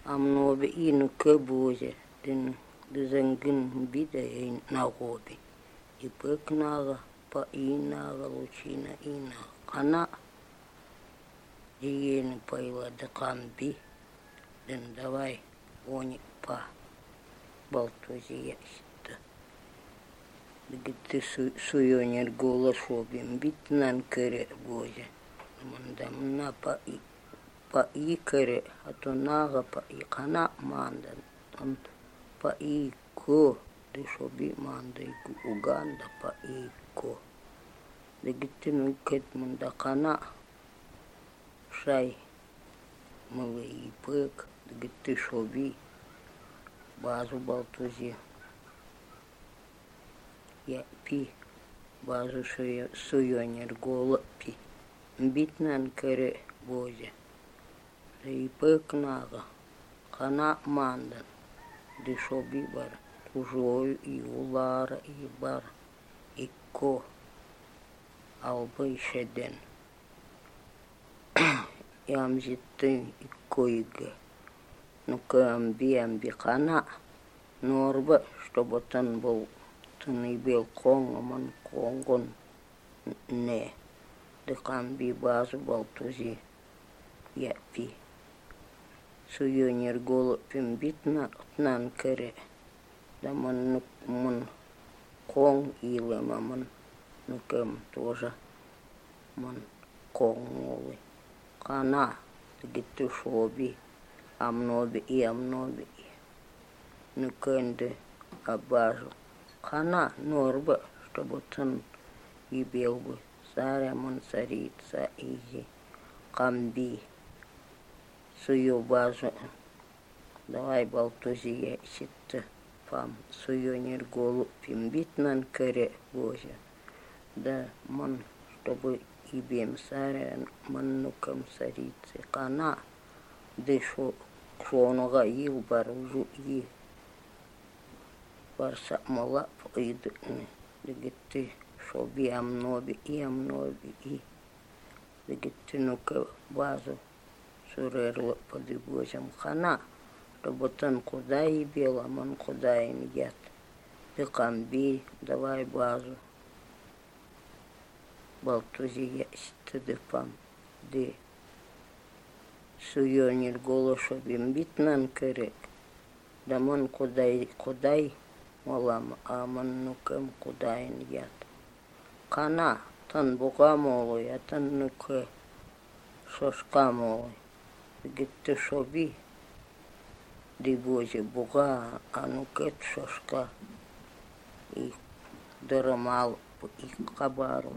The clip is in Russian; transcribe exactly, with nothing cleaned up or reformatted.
amnobe inu keboje den de zengin bide in nagobe ipeknaga pa inaga luchina ina kana диен пайла дакамби den давай они па балтузияшта дигит суёнер голошобим битнан кере боже мандам на па и па и кере атонага па и кана мандан он па и ко дешоби мандай уганда па и ко дигит нукет мандакана шай малый пык дигит шоби базу балтузи я пи базу суёнер голо пи битнан кере боже и пыкнага кана мандан дешоби бар тужою и улара и бар и ко албай шеден ямжитты и койга ну камби амби кана норба чтобы тан был тан и бел конгоман конгон не де камби базу балтузи я пи суёнер голопим битна тнан кере да ман ну ман конг или маман ну кем тоже ман конголы кана дигит шоби амноби и амноби ну кенде абажу кана норба чтобы тан и бел бы саря ман царица изи камби суё базу давай балтузия ситта пам суёнер голубим битнан кере боже да ман чтобы и бем саря маннукам царицы кана дешо кронога ил баружу и барса мала поидны дигитты шоби амноби и амноби и дигитты нука базу сурерло подибожам хана работан куда и бела ман куда им яд декамби давай базу балтузия стедепам де суёнер голошобим битнан керек да ман кудай кудай малам а ман нукем кудайн яд кана тан буга молой а тан нуке шошка молой гитте шоби ди боже буга а нукет шошка и дарамал и кабару